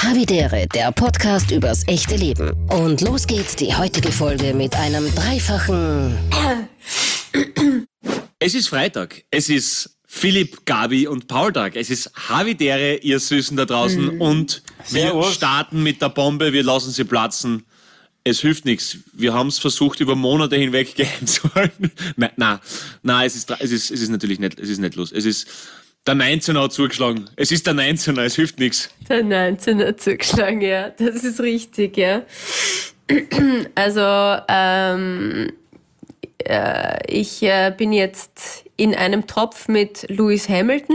Havidere, der Podcast übers echte Leben. Und los geht's, die heutige Folge mit einem dreifachen... Es ist Freitag. Es ist Philipp, Gabi und Paul-Tag. Es ist Havidere, ihr Süßen da draußen. Und wir starten mit der Bombe. Wir lassen sie platzen. Es hilft nichts. Wir haben es versucht, über Monate hinweg geheim zu halten. Nein, es ist natürlich nicht, es ist nicht los. Es ist, der 19er hat zugeschlagen. Es ist der 19er, es hilft nichts. Der 19er hat zugeschlagen, ja. Das ist richtig, ja. Also, ich bin jetzt in einem Topf mit Lewis Hamilton,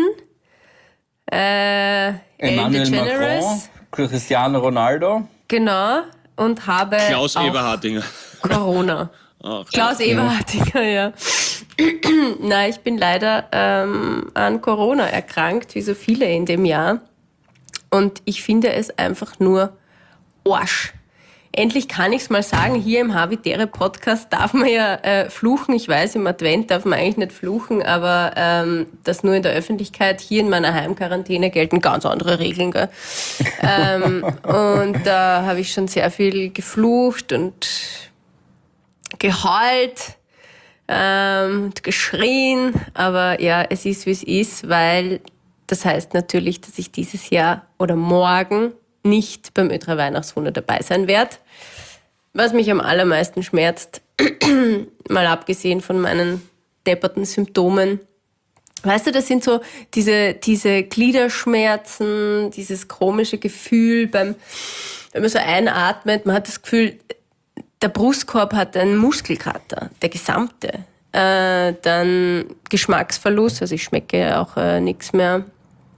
Emmanuel Macron, Cristiano Ronaldo. Genau, und habe Klaus Eberhardinger. Corona. Klaus Eberhardinger, ja. Nein, ich bin leider an Corona erkrankt, wie so viele in dem Jahr. Und ich finde es einfach nur Arsch. Endlich kann ich es mal sagen, hier im Havidere Podcast darf man ja fluchen. Ich weiß, im Advent darf man eigentlich nicht fluchen, aber das nur in der Öffentlichkeit. Hier in meiner Heimquarantäne gelten ganz andere Regeln. Gell? Und da habe ich schon sehr viel geflucht und geheult und geschrien. Aber ja, es ist, wie es ist, weil das heißt natürlich, dass ich dieses Jahr oder morgen nicht beim Ö3 Weihnachtswunder dabei sein werde. Was mich am allermeisten schmerzt, mal abgesehen von meinen depperten Symptomen. Weißt du, das sind so diese Gliederschmerzen, dieses komische Gefühl wenn man so einatmet, man hat das Gefühl, der Brustkorb hat einen Muskelkater, der gesamte. Dann Geschmacksverlust, also ich schmecke ja auch nichts mehr.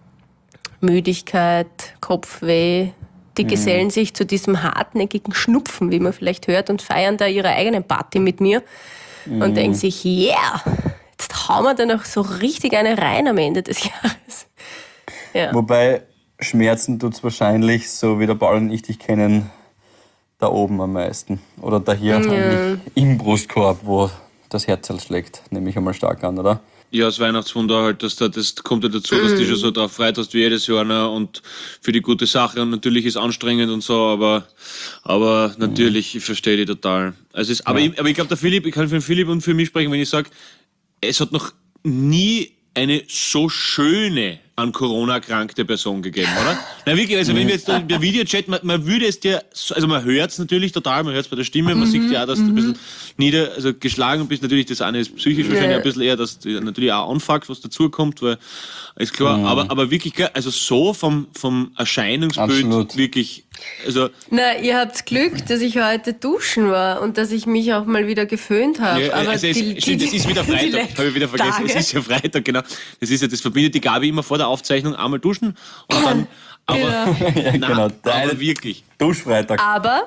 Müdigkeit, Kopfweh, die gesellen sich zu diesem hartnäckigen Schnupfen, wie man vielleicht hört, und feiern da ihre eigene Party mit mir und denken sich, yeah, jetzt hauen wir da noch so richtig eine rein am Ende des Jahres. Ja. Wobei Schmerzen tut's wahrscheinlich, so wie der Paul und ich dich kennen, da oben am meisten. Oder da hier im Brustkorb, wo das Herz halt schlägt, nehme ich einmal stark an, oder? Ja, das Weihnachtswunder halt, das kommt ja dazu, dass du dich schon so drauf freut hast wie jedes Jahr, ne? Und für die gute Sache, und natürlich ist es anstrengend und so, aber natürlich, ich verstehe die total. Also aber ich glaube, ich kann für Philipp und für mich sprechen, wenn ich sage, es hat noch nie eine so schöne an Corona erkrankte Person gegeben, oder? Na wirklich, also wenn wir jetzt der Videochat, man würde es dir, also man hört es natürlich total, man hört es bei der Stimme, man sieht ja auch, dass du ein bisschen also geschlagen bist, natürlich das eine ist psychisch wahrscheinlich ein bisschen eher, dass du natürlich auch anfuckt, was dazukommt, weil, ist klar, aber wirklich, also so vom Erscheinungsbild Absolut. wirklich, also... Na, ihr habt Glück, dass ich heute duschen war und dass ich mich auch mal wieder geföhnt habe. Ja, aber stimmt, es ist wieder Freitag, habe ich wieder vergessen, es ist ja Freitag, genau. Das verbindet die Gabi immer vor der Aufzeichnung, einmal duschen und dann, Genau, aber wirklich. Duschfreitag. Aber,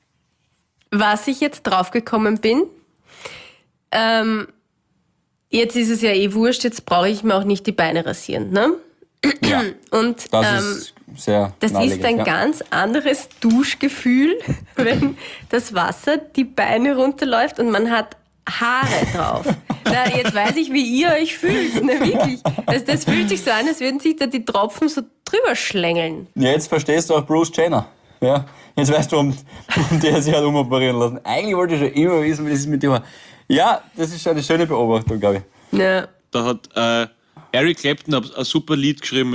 was ich jetzt draufgekommen bin, jetzt ist es ja eh wurscht, jetzt brauche ich mir auch nicht die Beine rasieren, ne? Ja, und das ist sehr das ist ein ganz anderes Duschgefühl, wenn das Wasser die Beine runterläuft und man hat Haare drauf. Na, jetzt weiß ich, wie ihr euch fühlt. Na, wirklich. Also das fühlt sich so an, als würden sich da die Tropfen so drüber schlängeln. Ja, jetzt verstehst du auch Bruce Jenner. Ja, jetzt weißt du, warum der sich hat umoperieren lassen. Eigentlich wollte ich schon immer wissen, wie das ist mit dem. Ja, das ist eine schöne Beobachtung, glaube ich. Ja. Da hat Eric Clapton ein super Lied geschrieben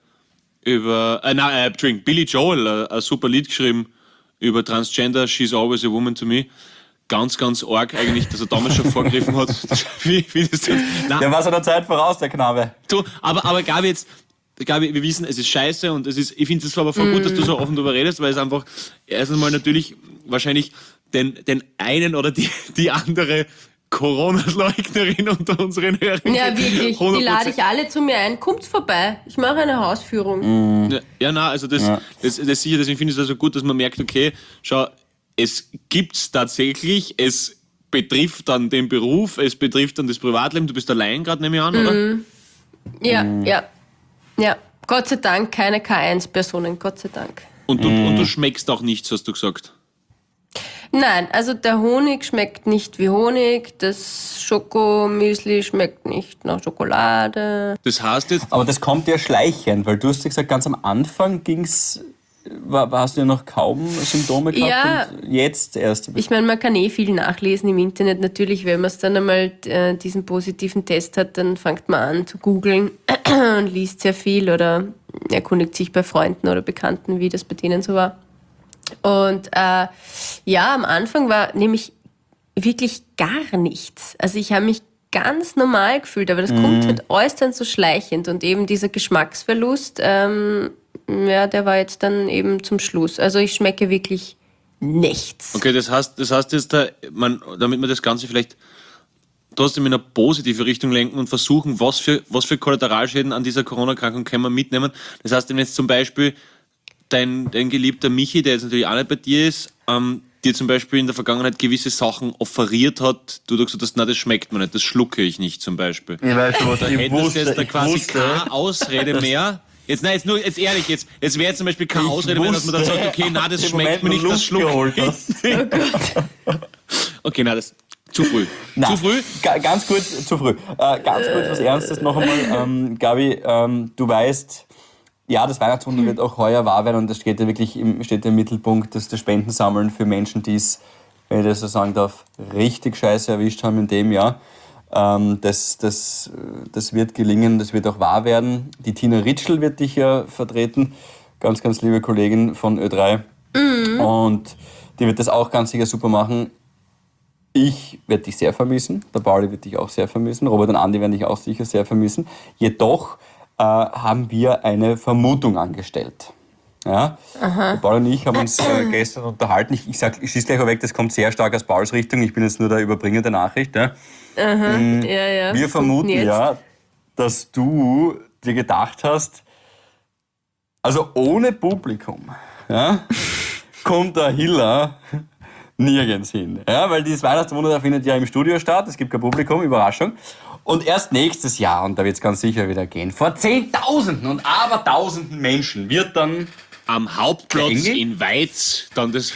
Billy Joel ein super Lied geschrieben über Transgender, She's Always a Woman to Me. Ganz, ganz arg eigentlich, dass er damals schon vorgegriffen hat. Wie das tut. Der war seiner Zeit voraus, der Knabe. Du, aber Gabi, wir wissen, es ist scheiße und ich finde es aber voll gut, dass du so offen darüber redest, weil es einfach erst einmal natürlich wahrscheinlich den einen oder die andere Corona-Leugnerin unter unseren Hörern. Ja, wirklich. 100%. Die lade ich alle zu mir ein. Kommt vorbei. Ich mache eine Hausführung. Ja, nein, also das sicher, deswegen finde ich es also gut, dass man merkt, okay, schau, es gibt's tatsächlich, es betrifft dann den Beruf, es betrifft dann das Privatleben. Du bist allein gerade, nehme ich an, oder? Ja. Gott sei Dank keine K1-Personen, Gott sei Dank. Und du schmeckst auch nichts, hast du gesagt? Nein, also der Honig schmeckt nicht wie Honig, das Schokomüsli schmeckt nicht nach Schokolade. Das heißt jetzt... Aber das kommt ja schleichend, weil du hast ja gesagt, ganz am Anfang ging's hast du ja noch kaum Symptome gehabt Ja. und jetzt erst. Ich meine, man kann viel nachlesen im Internet. Natürlich, wenn man es dann einmal diesen positiven Test hat, dann fängt man an zu googeln und liest sehr viel oder erkundigt sich bei Freunden oder Bekannten, wie das bei denen so war. Und am Anfang war nämlich wirklich gar nichts. Also ich habe mich ganz normal gefühlt, aber das kommt halt alles dann so schleichend und eben dieser Geschmacksverlust, der war jetzt dann eben zum Schluss. Also ich schmecke wirklich nichts. Okay, das heißt jetzt, damit man das Ganze vielleicht trotzdem in eine positive Richtung lenken und versuchen, was für Kollateralschäden an dieser Corona-Erkrankung können wir mitnehmen. Das heißt, wenn jetzt zum Beispiel dein geliebter Michi, der jetzt natürlich auch nicht bei dir ist, dir zum Beispiel in der Vergangenheit gewisse Sachen offeriert hat, du gesagt hast, nein, das schmeckt mir nicht, das schlucke ich nicht zum Beispiel. Ich weiß schon, was Da hättest du jetzt da quasi keine Ausrede mehr. Jetzt ehrlich, jetzt wäre jetzt zum Beispiel keine Ausrede mehr, dass man dann sagt, okay, nein, das schmeckt mir nicht, das schlucke ich. Okay, nein, das zu früh. Nein, zu früh? Ganz kurz, zu früh. Ganz kurz was Ernstes noch einmal. Gabi, du weißt, ja, das Weihnachtswunder wird auch heuer wahr werden und das steht ja wirklich im Mittelpunkt, dass das Spendensammeln für Menschen, die es, wenn ich das so sagen darf, richtig scheiße erwischt haben in dem Jahr. Das wird gelingen, das wird auch wahr werden. Die Tina Ritschl wird dich ja vertreten, ganz, ganz liebe Kollegin von Ö3. Und die wird das auch ganz sicher super machen. Ich werde dich sehr vermissen, der Pauli wird dich auch sehr vermissen, Robert und Andi werden dich auch sicher sehr vermissen. Jedoch haben wir eine Vermutung angestellt. Ja? Der Paul und ich haben uns gestern unterhalten. Ich schieße gleich weg, das kommt sehr stark aus Pauls Richtung. Ich bin jetzt nur der Überbringer der Nachricht. Ja? Wir vermuten ja, dass du dir gedacht hast, also ohne Publikum kommt der Hiller nirgends hin. Ja? Weil dieses Weihnachtswunder findet ja im Studio statt, es gibt kein Publikum, Überraschung. Und erst nächstes Jahr, und da wird es ganz sicher wieder gehen, vor Zehntausenden und Abertausenden Menschen wird dann am Hauptplatz in Weiz dann das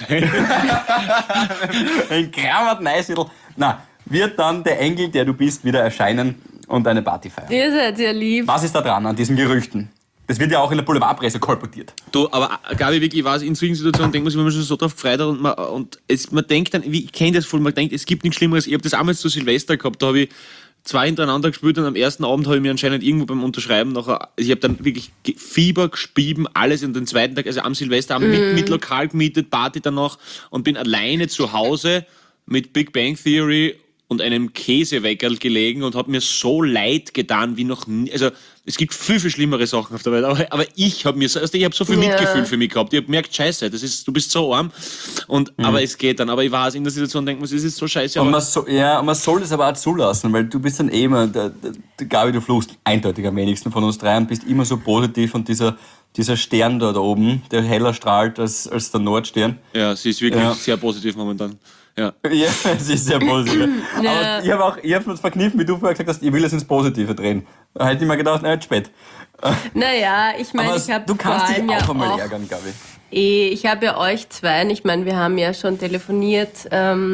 in Kramert-Neusiedl, wird dann der Engel, der du bist, wieder erscheinen und eine Party feiern. Ihr seid ja lieb. Was ist da dran an diesen Gerüchten? Das wird ja auch in der Boulevardpresse kolportiert. Du, aber Gabi, wirklich, ich weiß, in solchen Situationen denkt man sich, wenn man schon so drauf gefreut hat und man denkt dann, ich kenne das voll, man denkt, es gibt nichts Schlimmeres. Ich habe das einmal zu Silvester gehabt, da habe ich 2 hintereinander gespielt und am ersten Abend habe ich mir anscheinend irgendwo beim Unterschreiben ich habe dann wirklich Fieber gespieben, alles und den zweiten Tag, also am Silvester, mit Lokal gemietet, Party danach und bin alleine zu Hause mit Big Bang Theory und einem Käseweckerl gelegen und habe mir so leid getan wie noch nie. Also es gibt viel, viel schlimmere Sachen auf der Welt, aber ich habe so viel Mitgefühl für mich gehabt. Ich habe gemerkt, scheiße, du bist so arm. Aber es geht dann. Aber ich weiß, in der Situation denkt man, es ist so scheiße. Und man soll das aber auch zulassen, weil du bist dann immer, Gabi, du fluchst eindeutig am wenigsten von uns drei und bist immer so positiv und dieser Stern da oben, der heller strahlt als der Nordstern. Ja, sie ist wirklich sehr positiv momentan. Ja, es ist sehr positiv. Aber ich habe mir verkniffen, wie du vorher gesagt hast, ich will es ins Positive drehen. Da hätte ich mir gedacht, jetzt spät. Naja, ich meine, ich habe du kannst dich auch einmal ärgern, Gabi. Ich habe ja euch zwei, ich meine, wir haben ja schon telefoniert,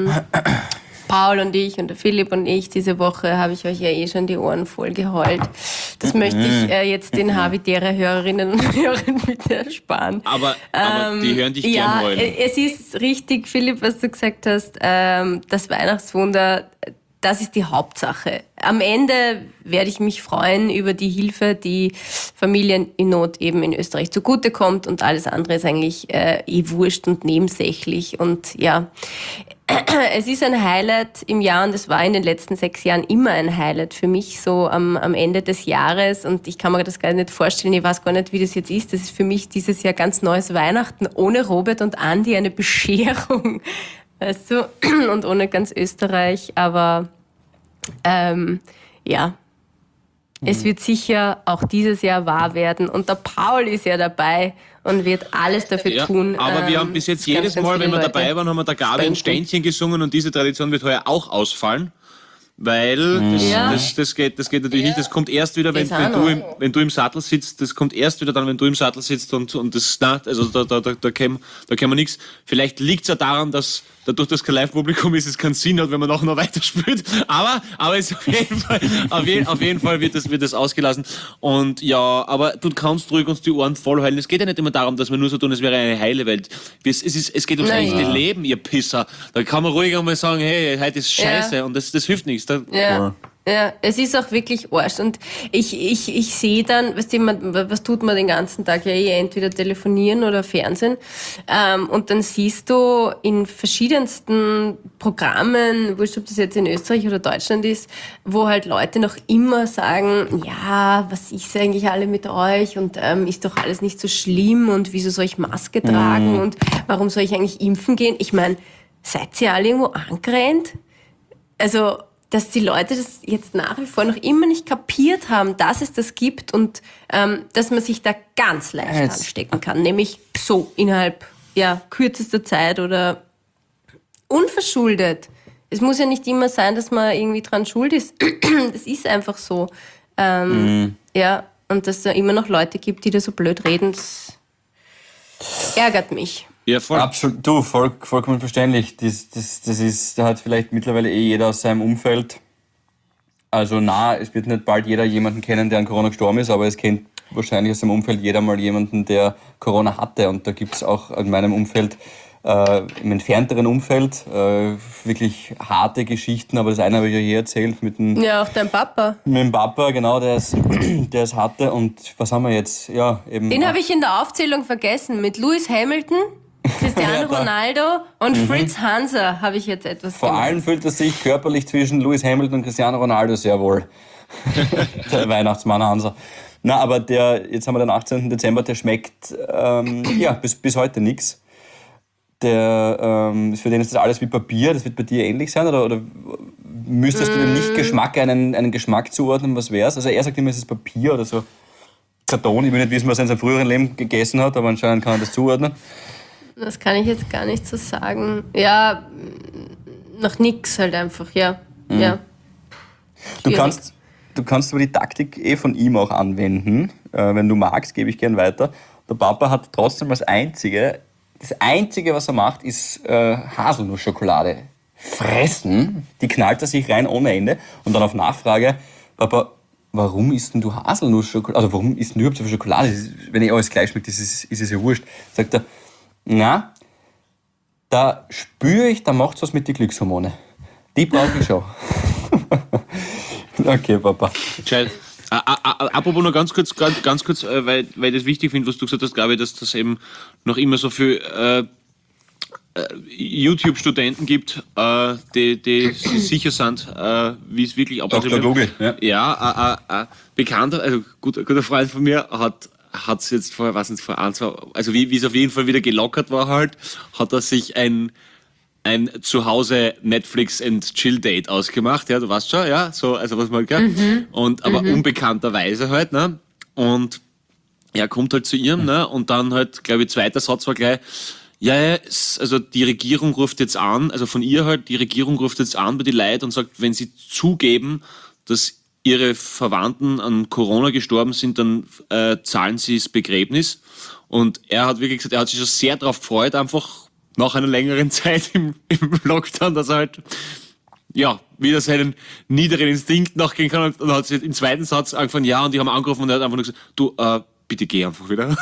Paul und ich und der Philipp und ich, diese Woche habe ich euch ja schon die Ohren voll geheult. Das möchte ich jetzt den habitäre Hörerinnen und Hörern bitte ersparen. Aber die hören dich gern heulen. Ja, es ist richtig, Philipp, was du gesagt hast, das Weihnachtswunder, das ist die Hauptsache. Am Ende werde ich mich freuen über die Hilfe, die Familien in Not eben in Österreich zugutekommt und alles andere ist eigentlich wurscht und nebensächlich. Und ja, es ist ein Highlight im Jahr und es war in den letzten 6 Jahren immer ein Highlight für mich, so am Ende des Jahres. Und ich kann mir das gar nicht vorstellen, ich weiß gar nicht, wie das jetzt ist. Das ist für mich dieses Jahr ganz neues Weihnachten ohne Robert und Andi, eine Bescherung. Weißt du, und ohne ganz Österreich, aber es wird sicher auch dieses Jahr wahr werden und der Paul ist ja dabei und wird alles dafür tun. Aber wir haben bis jetzt jedes Mal, wenn wir dabei waren, haben wir der Gabi ein Ständchen gesungen und diese Tradition wird heuer auch ausfallen. Weil Ja. das geht natürlich nicht. Das kommt erst wieder, wenn, Das auch wenn du im Sattel sitzt. Das kommt erst wieder dann, wenn du im Sattel sitzt und das, also da käme man nichts. Vielleicht liegt es ja daran, dass dadurch, dass kein Live-Publikum ist, es keinen Sinn hat, wenn man nachher noch weiterspielt. Aber es auf jeden Fall wird das ausgelassen. Und ja, aber du kannst ruhig uns die Ohren voll halten. Es geht ja nicht immer darum, dass wir nur so tun, es wäre eine heile Welt. Es geht ums echte Leben, ihr Pisser. Da kann man ruhig einmal sagen, hey, heute ist scheiße und das hilft nichts. Ja. Ja, es ist auch wirklich Arsch. Und ich sehe dann, was tut man den ganzen Tag? Ja, entweder telefonieren oder Fernsehen. Und dann siehst du in verschiedensten Programmen, wurscht, ob das jetzt in Österreich oder Deutschland ist, wo halt Leute noch immer sagen, ja, was ist eigentlich alle mit euch und ist doch alles nicht so schlimm und wieso soll ich Maske tragen und warum soll ich eigentlich impfen gehen? Ich meine, seid ihr alle irgendwo angerannt? Also, dass die Leute das jetzt nach wie vor noch immer nicht kapiert haben, dass es das gibt und dass man sich da ganz leicht anstecken kann. Nämlich so innerhalb kürzester Zeit oder unverschuldet. Es muss ja nicht immer sein, dass man irgendwie dran schuld ist. Das ist einfach so. Ja, und dass es da immer noch Leute gibt, die da so blöd reden, das ärgert mich. Ja, voll. Absolut, vollkommen verständlich. Da hat vielleicht mittlerweile jeder aus seinem Umfeld. Also es wird nicht bald jeder jemanden kennen, der an Corona gestorben ist, aber es kennt wahrscheinlich aus seinem Umfeld jeder mal jemanden, der Corona hatte. Und da gibt es auch in meinem Umfeld, im entfernteren Umfeld, wirklich harte Geschichten. Aber das eine habe ich ja hier erzählt Ja, auch dein Papa. Mit dem Papa, genau, der es hatte. Und was haben wir jetzt? Ja, eben. Den habe ich in der Aufzählung vergessen. Mit Lewis Hamilton, Cristiano Ronaldo und Fritz Hanser habe ich jetzt etwas Vor allem fühlt er sich körperlich zwischen Lewis Hamilton und Cristiano Ronaldo sehr wohl. Der Weihnachtsmann Hanser. Na, aber jetzt haben wir den 18. Dezember, der schmeckt bis heute nichts. Für den ist das alles wie Papier, das wird bei dir ähnlich sein? Oder müsstest du dem Nicht-Geschmack einen Geschmack zuordnen, was wär's? Also er sagt immer, es ist Papier oder so Karton. Ich will nicht wissen, was er in seinem früheren Leben gegessen hat, aber anscheinend kann er das zuordnen. Das kann ich jetzt gar nicht so sagen. Ja, nach nix halt einfach, ja. Ja. Du kannst aber die Taktik von ihm auch anwenden. Wenn du magst, gebe ich gern weiter. Der Papa hat trotzdem das Einzige, was er macht, ist Haselnussschokolade fressen. Die knallt er sich rein ohne Ende. Und dann auf Nachfrage, Papa, warum isst denn du Haselnussschokolade? Also warum isst denn du überhaupt so viel Schokolade? Wenn alles gleich schmeckt, ist es ja wurscht. Sagt er, na, da spüre ich, da macht's was mit den Glückshormone. Die brauche ich schon. Okay, Papa. Apropos noch ganz kurz, weil ich das wichtig finde, was du gesagt hast, glaube ich, dass das eben noch immer so viel YouTube-Studenten gibt, die sicher sind, wie es wirklich abläuft. Dr. Google, ja. Ja, bekannter, also guter Freund von mir hat es jetzt vor ein, zwei, also wie es auf jeden Fall wieder gelockert war halt, hat er sich ein Zuhause Netflix and Chill Date ausgemacht, ja, du weißt schon, ja, so, also was man, gell? Und, aber unbekannterweise halt, ne, und er kommt halt zu ihrem, ne, und dann halt, glaube ich, zweiter Satz war gleich, ja, also die Regierung ruft jetzt an, also von ihr halt, die Regierung ruft jetzt an bei die Leute und sagt, wenn sie zugeben, dass ihre Verwandten an Corona gestorben sind, dann zahlen sie das Begräbnis. Und er hat wirklich gesagt, er hat sich schon sehr darauf gefreut, einfach nach einer längeren Zeit im Lockdown, dass er halt wieder seinen niederen Instinkt nachgehen kann. Und hat sich im zweiten Satz angefangen, ja, und die haben angerufen und er hat einfach nur gesagt, du, bitte geh einfach wieder.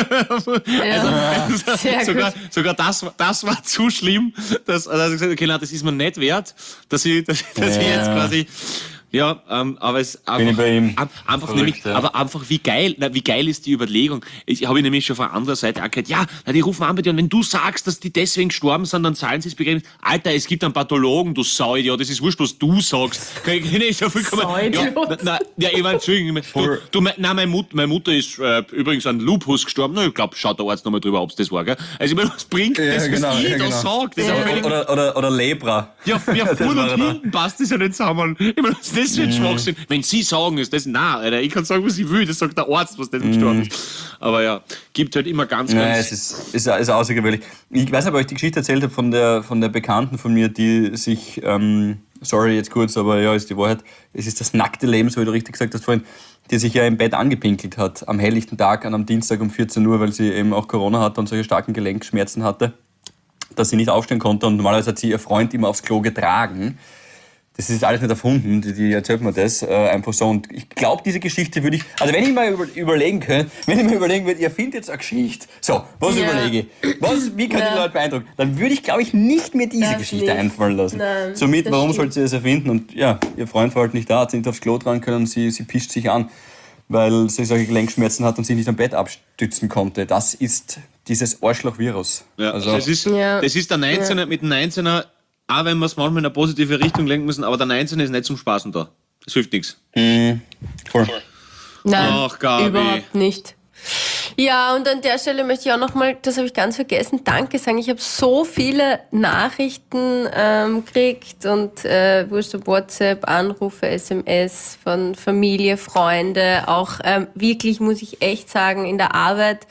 Sogar das war zu schlimm, dass er gesagt hat, okay, nein, das ist mir nicht wert, dass ich jetzt quasi... Ja, aber es einfach nämlich, aber einfach wie geil ist die Überlegung. Ich habe nämlich schon von anderer Seite auch gehört, ja, die rufen an bei dir und wenn du sagst, dass die deswegen gestorben sind, dann zahlen sie das Begräbnis. Alter, es gibt einen Pathologen, du Sauidiot, das ist wurscht, was du sagst. Ich meine, Entschuldigung, meine Mutter ist übrigens an Lupus gestorben. Na, ich glaube, schaut der Arzt nochmal drüber, ob es das war, gell? Also ich meine, was bringt das, was ich da sage? Oder Lepra. Ja, vorne und hinten passt das ja nicht zusammen. Ich meine, das für ein Schwachsinn? Wenn Sie sagen, ist das nein, Alter. Ich kann sagen, was ich will. Das sagt der Arzt, was das gestorben ist. Aber ja, gibt halt immer ganz... Nein, es ist außergewöhnlich. Ich weiß nicht, ob ich die Geschichte erzählt habe von der Bekannten von mir, die sich, sorry jetzt kurz, aber ja, ist die Wahrheit, es ist das nackte Leben, so wie du richtig gesagt hast vorhin, die sich ja im Bett angepinkelt hat, am helllichten Tag, am Dienstag um 14 Uhr, weil sie eben auch Corona hatte und solche starken Gelenkschmerzen hatte, dass sie nicht aufstehen konnte. Und normalerweise hat sie ihr Freund immer aufs Klo getragen. Das ist alles nicht erfunden, die erzählt mir das einfach so. Und ich glaube, diese Geschichte würde ich, also wenn ich mal überlegen würde, ihr findet jetzt eine Geschichte, so, was überlege ich? Wie kann ich die Leute beeindrucken? Dann würde ich, glaube ich, nicht mehr diese Geschichte einfallen lassen. Nein, Somit, warum sollte sie das erfinden? Und ja, ihr Freund war halt nicht da, hat sie nicht aufs Klo tragen können und sie pischt sich an, weil sie solche Gelenkschmerzen hat und sich nicht am Bett abstützen konnte. Das ist dieses Arschloch-Virus. Ja, also, das ist der 19er mit dem 19er, auch wenn wir es manchmal in eine positive Richtung lenken müssen, aber der 19er ist nicht zum Spaßen da. Das hilft nichts. voll. Nein, Ach, Gabi. überhaupt nicht. Ja, und an der Stelle möchte ich auch nochmal, das habe ich ganz vergessen, Danke sagen. Ich habe so viele Nachrichten gekriegt und wurscht ob WhatsApp, Anrufe, SMS von Familie, Freunde, auch wirklich, muss ich echt sagen, in der Arbeit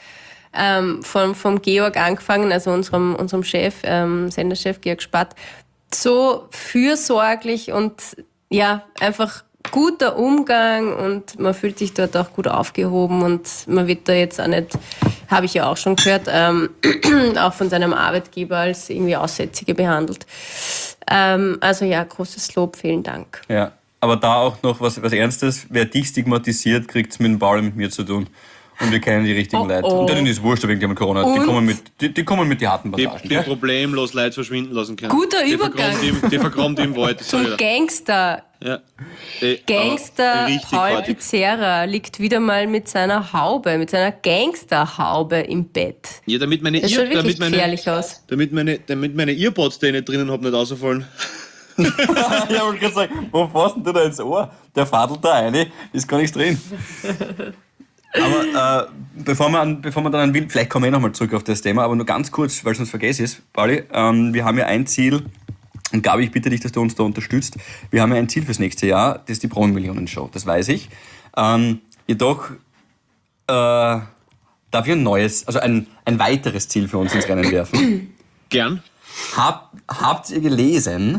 vom Georg angefangen, also unserem Chef, Senderchef Georg Spatt, so fürsorglich und ja, einfach guter Umgang und man fühlt sich dort auch gut aufgehoben und man wird da jetzt auch nicht, habe ich ja auch schon gehört, auch von seinem Arbeitgeber als irgendwie Aussätzige behandelt. Also ja, großes Lob, vielen Dank. Ja, aber da auch noch was Ernstes. Wer dich stigmatisiert, kriegt es mit dem Paul und mit mir zu tun. Und wir kennen die richtigen Leute. Und denen ist wurscht, ob irgendjemand Corona hat. Die kommen mit die harten Passagen. Die problemlos Leute verschwinden lassen können. Guter Übergang. Die vergraben im Wald. Zum Gangster. Ja. Gangster Richtig Paul fertig. Pizzerra liegt wieder mal mit seiner Haube, mit seiner Gangsterhaube im Bett. Ja, damit meine Das schaut wirklich gefährlich aus. damit meine Earpods, die ich nicht drinnen habe, nicht rausfallen. Ja, ich wollte gerade sagen, wo fasst denn du da ins Ohr? Der fadelt da rein, ist gar nichts drin. Aber bevor wir dann an Wild, vielleicht kommen wir nochmal zurück auf das Thema, aber nur ganz kurz, weil es sonst vergessen ist, Pauli, wir haben ja ein Ziel, und Gabi, ich bitte dich, dass du uns da unterstützt, wir haben ja ein Ziel fürs nächste Jahr, das ist die Promi-Millionen-Show, das weiß ich. Jedoch darf ich ein neues, also ein weiteres Ziel für uns ins Rennen werfen. Gern. Habt ihr gelesen,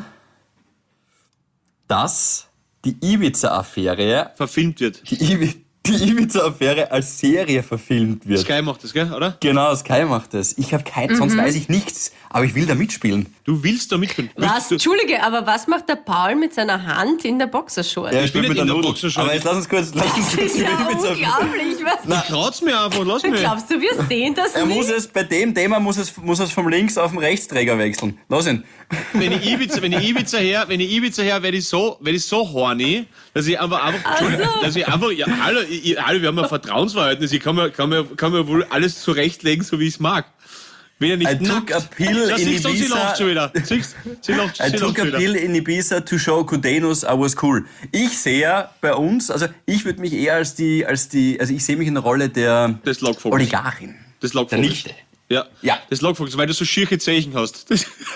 dass die Ibiza-Affäre Verfilmt wird. die Ibiza-Affäre als Serie verfilmt wird? Sky macht das, gell, oder? Genau, Sky macht das. Ich habe sonst weiß ich nichts, aber ich will da mitspielen. Du willst da mitspielen. Was? Entschuldige, aber was macht der Paul mit seiner Hand in der Boxershort? Ja, ich spiele mit in der der Nudel. Boxershort. Aber jetzt lass uns kurz Das ist ja über Ibiza- unglaublich. Was? Kraut's mir einfach, lass mich. Glaubst du, wir sehen das Er nicht? muss es, bei dem Thema muss es vom Links auf den Rechtsträger wechseln. Lass ihn. Wenn ich Ibiza her, werde ich so horny, dass ich einfach, ja, hallo, wir haben ein Vertrauensverhältnis, ich kann mir wohl alles zurechtlegen, so wie ich es mag. Bin ja nicht I took a pill in Sie Ibiza. lacht schon wieder. Sie lacht I took a schon wieder. pill in Ibiza to show Kudenos I was cool. Ich sehe ja bei uns, also ich würde mich eher also ich sehe mich in der Rolle der Des Lockvogels. Oligarchin. Das Der Lockvogels. Nichte. Ja. Ja. Das Lockvogels, weil du so schierche Zeichen hast.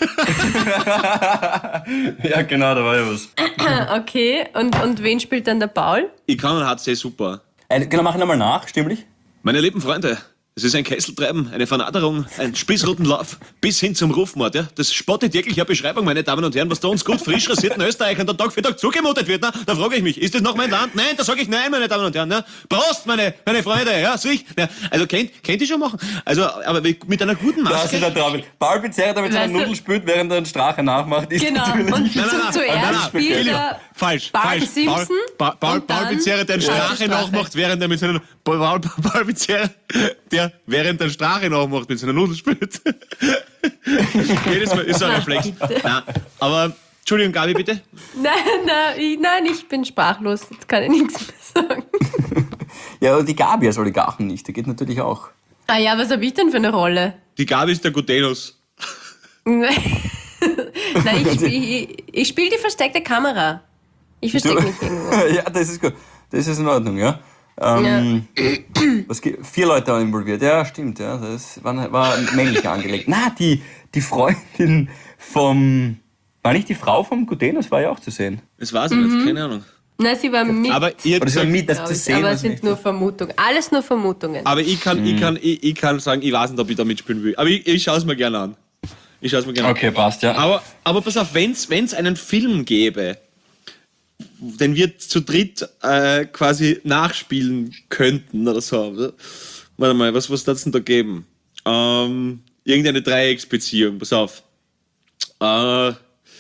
Ja, genau, da war ja was. Okay, und wen spielt dann der Paul? Ich kann einen HC super. Genau, mach ihn einmal nach, stimmlich? Meine lieben Freunde, es ist ein Kesseltreiben, eine Vernaderung, ein Spießrutenlauf bis hin zum Rufmord. Ja? Das spottet jeglicher Beschreibung, meine Damen und Herren, was da uns gut frisch rasierten Österreichern da Tag für Tag zugemutet wird. Na? Da frage ich mich, ist das noch mein Land? Nein, da sage ich nein, meine Damen und Herren. Ja? Prost, meine Freunde. Ja, sich. Ja, also kennt ihr schon machen. Also, aber mit einer guten Das ist Maske. ein Traum. Paul Pizzerra, der mit seiner Weißt du- Nudel spült, während er einen Strache nachmacht, ist Genau, natürlich... und Nein. zuerst spielt Philipp, er falsch. Bart Simpson Paul und dann Pizzerra, der einen Strache nachmacht, während er mit seiner Paul Pizzerra, der während der Strache nachmacht, mit seiner Nudel spült. Jedes Mal ist so ein Reflex. Nein, aber Entschuldigung, Gabi, bitte. Nein, ich bin sprachlos. Jetzt kann ich nichts mehr sagen. Ja, und die Gabi als Oligarchen nicht, die geht natürlich auch. Ah ja, was habe ich denn für eine Rolle? Die Gabi ist der Gutenus. Nein, ich spiele die versteckte Kamera. Ich verstecke mich irgendwo. Ja, das ist gut. Das ist in Ordnung, ja. 4 Leute waren involviert. Ja, stimmt, ja. Das war männlich angelegt. Na, die Freundin vom... War nicht die Frau vom Gutenus, war ja auch zu sehen. Das weiß ich nicht, keine Ahnung. Nein, sie war mit. Aber ihr Oder so mit, dass glaub das ich. sehen, Aber was es sind nicht. nur Vermutungen. Alles nur Vermutungen. Aber ich kann sagen, ich weiß nicht, ob ich da mitspielen will. Aber ich schaue es mir gerne an. Okay, passt, ja. Aber pass auf, wenn's einen Film gäbe, den wir zu dritt quasi nachspielen könnten oder so. Warte mal, was darf es denn da geben? Irgendeine Dreiecksbeziehung, pass auf. Ja,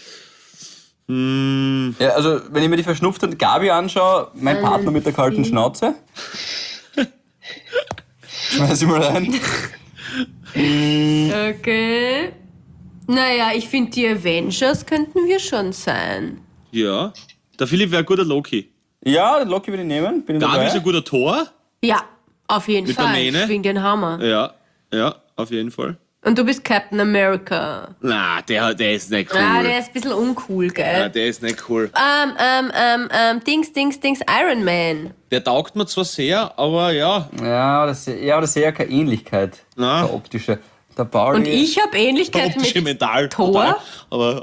also, wenn ich mir die verschnupfte Gabi anschaue, mein Partner mit der kalten Schnauze. Schmeiß ich mal rein. Okay. Naja, ich finde, die Avengers könnten wir schon sein. Ja. Der Philipp wäre ein guter Loki. Ja, den Loki will ich nehmen. Bin ich Gabi ist dabei? ein guter Thor. Ja, auf jeden Mit der Fall. Mähne? Wegen den Hammer. Ja, auf jeden Fall. Und du bist Captain America. Na, der ist nicht cool. Ah, der ist ein bisschen uncool, Ja, gell? der ist nicht cool. Dings, Iron Man. Der taugt mir zwar sehr, aber ja. Ja, das sehe ja keine Ähnlichkeit. Na. Der optische. Der Pauli. Und ich habe Ähnlichkeit Optische mit Mental. Thor. Total. Aber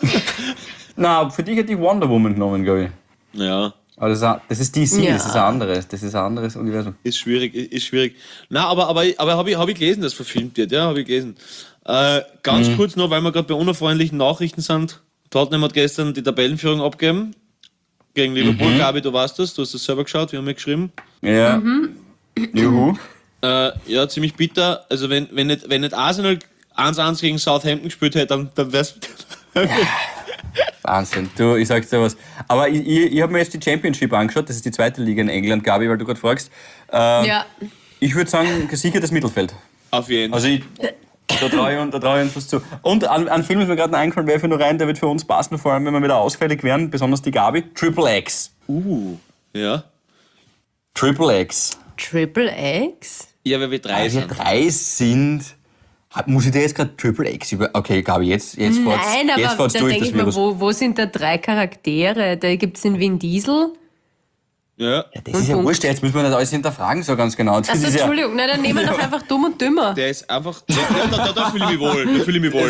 Na, für dich hätte ich Wonder Woman genommen, glaube ich. ja, Aber das ist DC, Ja. das ist ein anderes. Das ist ein anderes Universum. ist schwierig. Na, aber hab ich gelesen, dass verfilmt wird, ja, habe ich gelesen. Ganz kurz noch, weil wir gerade bei unerfreulichen Nachrichten sind. Tottenham hat gestern die Tabellenführung abgegeben. Gegen Liverpool. Gabi, du weißt das, du hast das selber geschaut, wir haben ja geschrieben. Ja. Juhu. Ja, ziemlich bitter. Also wenn nicht Arsenal 1-1 gegen Southampton gespielt hätte, dann wär's. Wahnsinn. Du, ich sag's dir was. Aber ich habe mir jetzt die Championship angeschaut, das ist die zweite Liga in England, Gabi, weil du gerade fragst. Ja. Ich würde sagen, gesichertes Mittelfeld. Auf jeden Fall. Also da traue ich uns was zu. Und ein Film ist mir gerade noch eingefallen, werfe ich nur rein, der wird für uns passen, vor allem wenn wir wieder ausfällig werden, besonders die Gabi. Triple X. Ja. Triple X. Triple X? Ja, weil wir drei Wir sind. drei sind. Muss ich dir jetzt gerade Triple X über. Okay, Gabi, jetzt Nein, aber fahrt's da durch denke das ich mir, Virus. wo sind da 3 Charaktere? Da gibt es den Vin Diesel. Ja. Ja, das ist ja Punkt. wurscht, jetzt müssen wir nicht alles hinterfragen, so ganz genau. Das Achso, ist ja, Entschuldigung, na, dann nehmen wir doch einfach Dumm und Dümmer. Der ist einfach. Ja, da fühle ich mich wohl. Da fühle ich mich wohl.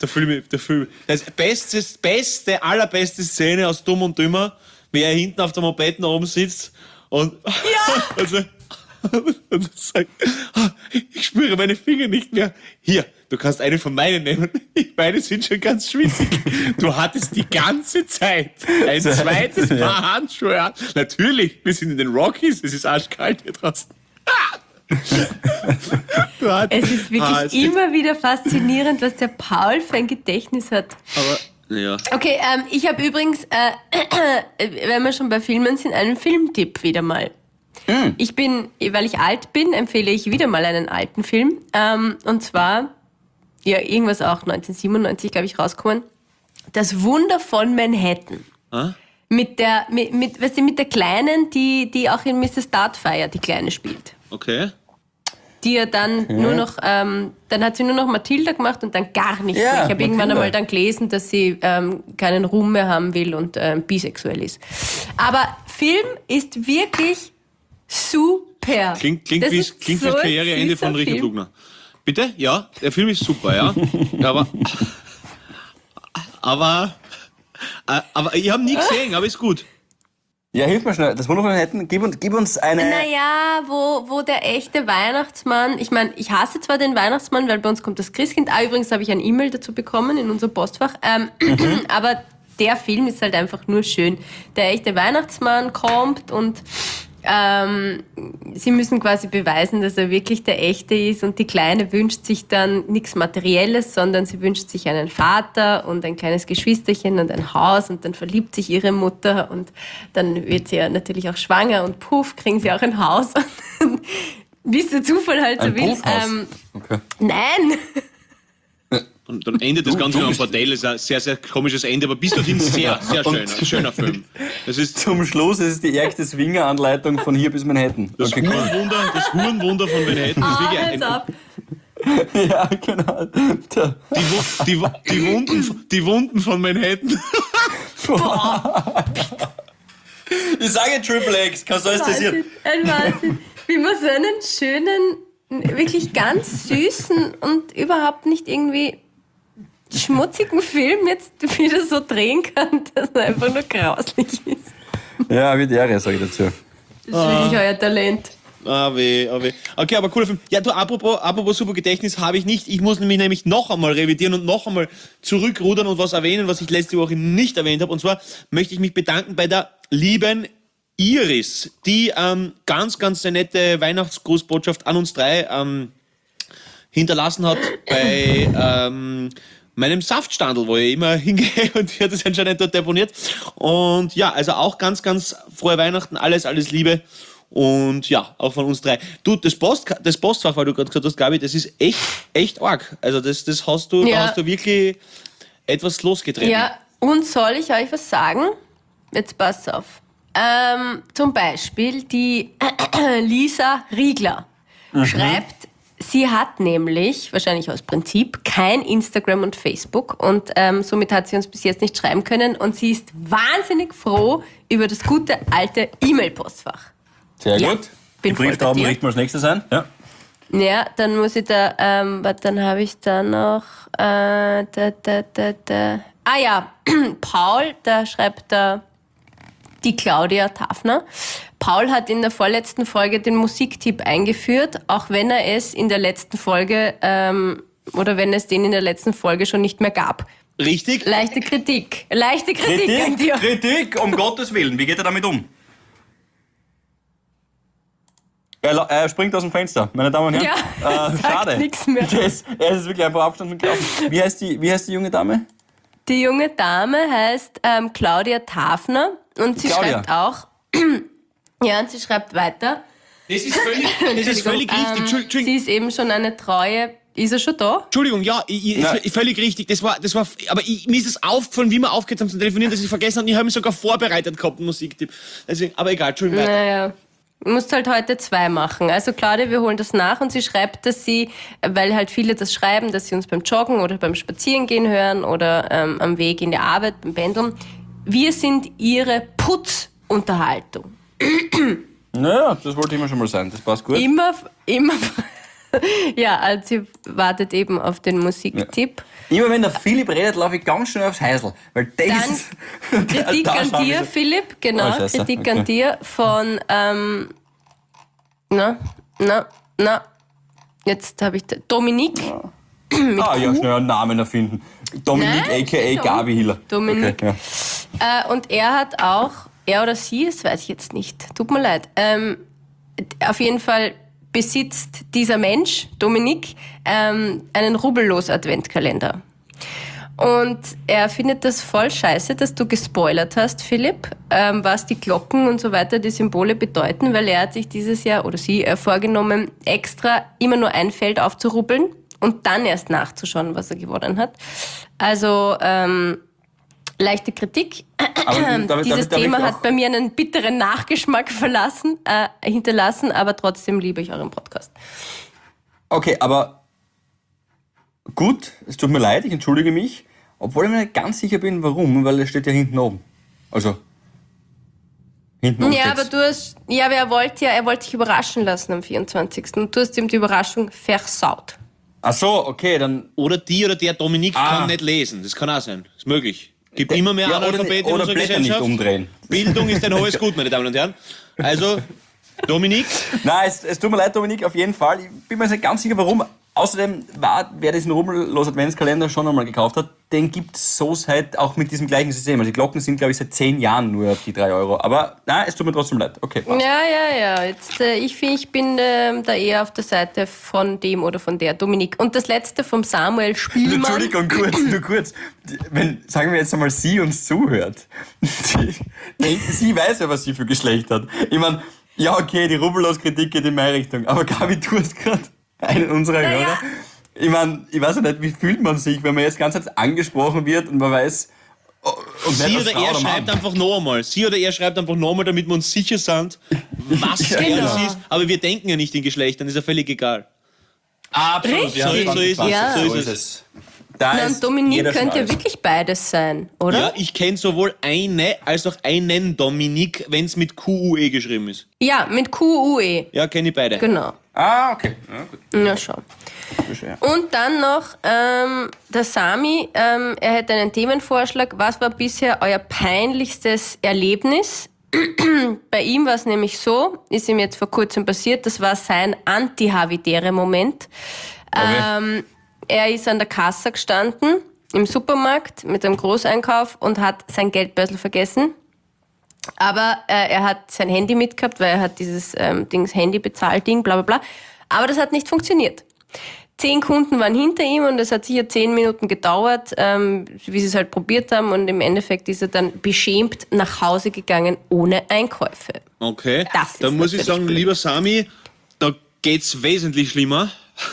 Das allerbeste Szene aus Dumm und Dümmer, wie er hinten auf der Moped nach oben sitzt und. Ja! Und sagt, ich spüre meine Finger nicht mehr. Hier, du kannst eine von meinen nehmen. Meine sind schon ganz schwitzig. Du hattest die ganze Zeit ein zweites Paar Handschuhe an. Natürlich, wir sind in den Rockies, es ist arschkalt hier draußen. Es ist wirklich immer wieder faszinierend, was der Paul für ein Gedächtnis hat. Aber, ja. Okay, ich habe übrigens, wenn wir schon bei Filmen sind, einen Filmtipp wieder mal. Ich bin, weil ich alt bin, empfehle ich wieder mal einen alten Film. Und zwar, ja, irgendwas auch 1997, glaube ich, rausgekommen. Das Wunder von Manhattan. Mit der Kleinen, die auch in Mrs. Doubtfire die Kleine spielt. Okay. Die ja dann nur noch, dann hat sie nur noch Mathilda gemacht und dann gar nichts Ja, mehr. Ich habe irgendwann Mathilda. einmal dann gelesen, dass sie keinen Ruhm mehr haben will und bisexuell ist. Aber Film ist wirklich super. Klingt Das wie ist das so ein Karriereende süßer von Richard Film. Lugner. Bitte? Ja, der Film ist super, ja. aber ich habe nie gesehen, aber ist gut. ja, hilf mir schnell. Das Wunder von Manhattan, gib uns eine. Naja, wo der echte Weihnachtsmann, ich meine, ich hasse zwar den Weihnachtsmann, weil bei uns kommt das Christkind. Übrigens habe ich ein E-Mail dazu bekommen in unser Postfach. Aber der Film ist halt einfach nur schön. Der echte Weihnachtsmann kommt und sie müssen quasi beweisen, dass er wirklich der Echte ist und die Kleine wünscht sich dann nichts Materielles, sondern sie wünscht sich einen Vater und ein kleines Geschwisterchen und ein Haus und dann verliebt sich ihre Mutter und dann wird sie ja natürlich auch schwanger und puff, kriegen sie auch ein Haus. Wie es der Zufall halt so Ein will. Puffhaus? Okay. Nein! Und dann endet das Ganze noch am Bordell. Das ist ein sehr, sehr komisches Ende, aber bis dorthin sehr, sehr schöner Film. Das ist Zum Schluss ist es die ärgste Swinger-Anleitung von hier bis Manhattan. das Okay, cool. Hurenwunder von Manhattan. Das ist wirklich Hört's ab. Ja, genau. Der- die Wunden von Manhattan. Ich sage Triple X, kannst du alles zitieren? Ein Wahnsinn. Wie man so einen schönen, wirklich ganz süßen und überhaupt nicht irgendwie schmutzigen Film jetzt wieder so drehen kann, dass er einfach nur grauslich ist. Ja, wird Ehre, sage ich dazu. Das ist wirklich euer Talent. Ah, weh. Okay, aber cooler Film. Ja, du, apropos super Gedächtnis habe ich nicht. Ich muss mich nämlich noch einmal revidieren und noch einmal zurückrudern und was erwähnen, was ich letzte Woche nicht erwähnt habe. Und zwar möchte ich mich bedanken bei der lieben Iris, die ganz, ganz eine nette Weihnachtsgrußbotschaft an uns drei hinterlassen hat bei meinem Saftstandel, wo ich immer hingehe, und die hat es anscheinend dort deponiert. Und ja, also auch ganz, ganz frohe Weihnachten, alles Liebe. Und ja, auch von uns drei. Du, das Postfach, weil du gerade gesagt hast, Gabi, das ist echt arg. Also das hast du, da hast du wirklich etwas losgetreten. Ja, und soll ich euch was sagen? Jetzt passt auf. Zum Beispiel die Lisa Riegler schreibt, sie hat nämlich, wahrscheinlich aus Prinzip, kein Instagram und Facebook und somit hat sie uns bis jetzt nicht schreiben können und sie ist wahnsinnig froh über das gute alte E-Mail-Postfach. Sehr Ja, gut. Die bin voll bei Brieftauben dir. richten wir als nächstes ein. Ja. Ja, dann muss ich da, dann habe ich da noch, Ah ja, Paul, da schreibt da die Claudia Tafner. Paul hat in der vorletzten Folge den Musiktipp eingeführt, auch wenn er es in der letzten Folge, oder wenn es den in der letzten Folge schon nicht mehr gab. Richtig? Leichte Kritik an dir. Kritik, um Gottes Willen. Wie geht er damit um? Er springt aus dem Fenster, meine Damen und Herren. Ja, sagt schade. nix mehr. Er ist wirklich einfach Abstand gelaufen. Wie heißt die junge Dame? Die junge Dame heißt Claudia Tafner und sie Claudia. schreibt auch, ja, und sie schreibt weiter. Das ist völlig richtig. Entschuldigung. Sie ist eben schon eine treue. Ist er schon da? Entschuldigung, ja, völlig richtig. Das war, aber mir ist es aufgefallen, wie wir aufgehört haben zu telefonieren, dass ich vergessen habe. Ich habe mich sogar vorbereitet gehabt, einen Musiktipp. Deswegen, aber egal, Entschuldigung. Weiter. Naja. Du musst halt heute 2 machen. Also Claudia, wir holen das nach und sie schreibt, dass sie, weil halt viele das schreiben, dass sie uns beim Joggen oder beim Spazierengehen hören oder am Weg in die Arbeit, beim Pendeln. Wir sind ihre Putzunterhaltung. Naja, das wollte immer schon mal sein. Das passt gut. Immer. Ja, also sie wartet eben auf den Musiktipp. Immer wenn der Philipp redet, laufe ich ganz schnell aufs Häusl. Weil das Dann ist... Kritik da an schaue ich dir, so- Philipp, genau. Oh, Scheiße. Kritik Okay. an dir von, jetzt habe ich, Dominique. Ah, ja, schnell einen Namen erfinden. Dominik, Nein, a.k.a. Gabi Hiller. Dominik. Okay, ja. Und er hat auch, er oder sie, das weiß ich jetzt nicht, tut mir leid, auf jeden Fall besitzt dieser Mensch, Dominik, einen Rubbellos-Adventkalender. Und er findet das voll scheiße, dass du gespoilert hast, Philipp, was die Glocken und so weiter, die Symbole bedeuten, weil er hat sich dieses Jahr, oder sie, vorgenommen, extra immer nur ein Feld aufzurubbeln und dann erst nachzuschauen, was er gewonnen hat. Also, leichte Kritik. Dieses Thema hat bei mir einen bitteren Nachgeschmack hinterlassen, aber trotzdem liebe ich euren Podcast. Okay, aber gut, es tut mir leid, ich entschuldige mich, obwohl ich mir nicht ganz sicher bin, warum, weil es steht ja hinten oben. Also, hinten oben Ja, steht's. aber du hast, ja, aber er wollte dich überraschen lassen am 24. Und du hast ihm die Überraschung versaut. Ach so, okay, dann... Oder die oder der Dominik kann nicht lesen. Das kann auch sein. Ist möglich. Gibt immer mehr Ja, Analphabeten in oder unserer Blätter nicht Gesellschaft. umdrehen. Bildung ist ein hohes Gut, meine Damen und Herren. Also, Dominik, Nein, es tut mir leid, Dominik, auf jeden Fall. Ich bin mir nicht ganz sicher, warum. Außerdem wer diesen Rubbellos Adventskalender schon einmal gekauft hat, den gibt es so seit, auch mit diesem gleichen System. Also die Glocken sind, glaube ich, seit 10 Jahren nur auf die 3 Euro. Aber nein, es tut mir trotzdem leid. Okay, passt. Ja. Jetzt, ich bin da eher auf der Seite von dem oder von der Dominik. Und das letzte vom Samuel Spielmann. Entschuldigung, nur kurz. Wenn, sagen wir jetzt einmal, sie uns zuhört. Sie weiß ja, was sie für Geschlecht hat. Ich meine, ja, okay, die Rubbellos-Kritik geht in meine Richtung. Aber Gabi, du hast gerade einen unserer Hörer. Ich meine, ich weiß ja nicht, wie fühlt man sich, wenn man jetzt ganz angesprochen wird und man weiß... Und sie nicht oder als Frau er oder Mann. schreibt einfach noch einmal. Sie oder er schreibt einfach noch einmal, damit wir uns sicher sind, was Ja, er genau. ist. Aber wir denken ja nicht in Geschlechtern, ist ja völlig egal. Absolut, ja. Richtig, so ist es. ja. So ist es. Da Na, ist und Dominik jeder könnte ja Schmalz. wirklich beides sein, oder? Ja, ich kenne sowohl eine als auch einen Dominik, wenn es mit QUE geschrieben ist. Ja, mit QUE. Ja, kenne ich beide. Genau. Ah, okay. Ja, gut. Na schau. Verstehe. Und dann noch der Sami, er hätte einen Themenvorschlag. Was war bisher euer peinlichstes Erlebnis Bei ihm war es nämlich so, ist ihm jetzt vor kurzem passiert, das war sein Anti-Havidere-Moment. Okay. Er ist an der Kasse gestanden im Supermarkt mit einem Großeinkauf und hat sein Geldbörsel vergessen. Aber er hat sein Handy mitgehabt, weil er hat dieses Handy-Bezahlding, bla bla bla. Aber das hat nicht funktioniert. 10 Kunden waren hinter ihm und es hat sicher 10 Minuten gedauert, wie sie es halt probiert haben. Und im Endeffekt ist er dann beschämt nach Hause gegangen ohne Einkäufe. Okay, Das ist da muss ich natürlich sagen, blöd. lieber Sami, da geht's wesentlich schlimmer.